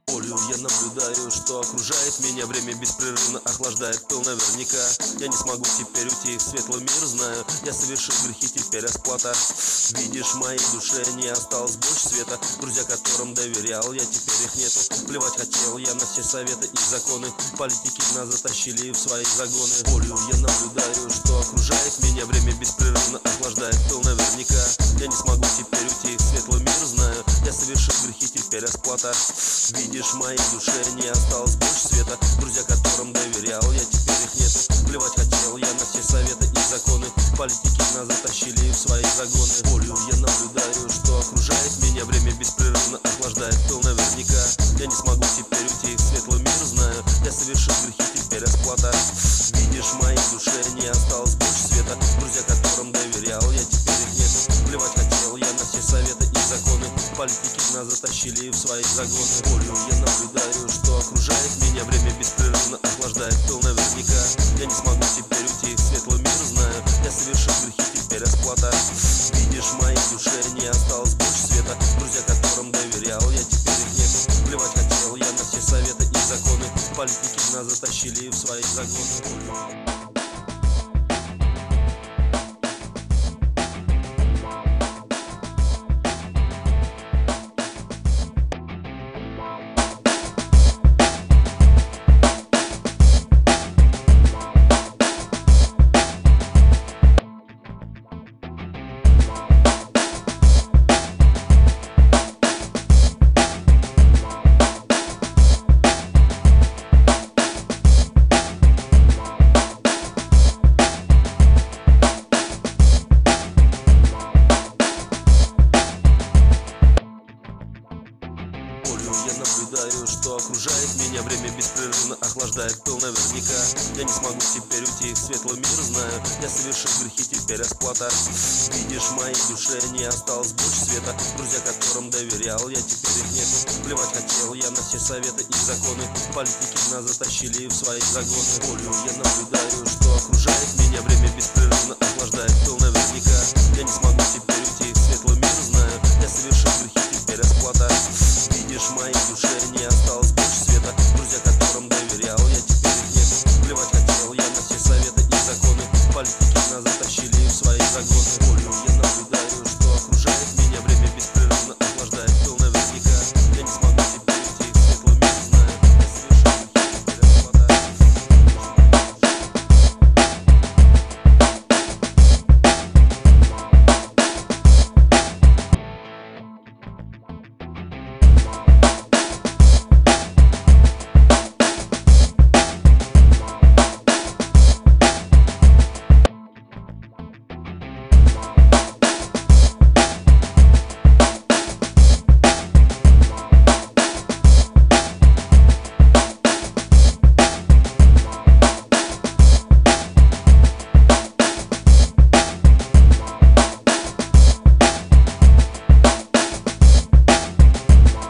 Болью я наблюдаю, что окружает меня. Время беспрерывно охлаждает пыл наверняка. Я не смогу теперь уйти в светлый мир, знаю. Я совершил грехи, теперь расплата. Видишь, в моей душе не осталось больше света. Друзья, которым доверял я, теперь их нету. Плевать хотел я на все советы и законы. Политики нас затащили в свои загоны. Болью я наблюдаю, что окружает меня. Время беспрерывно охлаждает пыл наверняка. Я не смогу теперь уйти в светлый мир, знаю. Я совершил грехи, теперь расплата. Видишь, в моей душе не осталось больше света. Друзья, которым доверял я, теперь их нету. Плевать хотел я на все советы и законы. Политики нас затащили в свои загоны. Болью я наблюдаю, что окружает меня. Время беспрерывно охлаждает пыл наверняка. Я не смогу теперь уйти в светлый мир, знаю. Я совершил грехи, теперь расплата. Видишь, в моей душе не осталось больше света. Друзья, которым доверял я, теперь их нету. Плевать хотел я на все советы и законы. Политики нас затащили в свои загоны. Болью я наблюдаю, что окружает меня. Время беспрерывно охлаждает пыл наверняка. Я не смогу теперь уйти в светлый мир, знаю. Я совершил грехи, теперь расплата. Видишь, в моей душе не осталось больше света. Друзья, которым доверял я, теперь их нету. Плевать хотел я на все советы и законы. Политики нас затащили в свои загоны. Я наблюдаю, что окружает меня. Время беспрерывно охлаждает пыл наверняка. Я не смогу теперь уйти в светлый мир, знаю. Я совершил грехи, теперь расплата. Видишь, в моей душе не осталось больше света. Друзья, которым доверял я, теперь их нету. Плевать хотел я на все советы и законы. Политики нас затащили в свои загоны. Болью я наблюдаю, что окружает меня. Время беспрерывно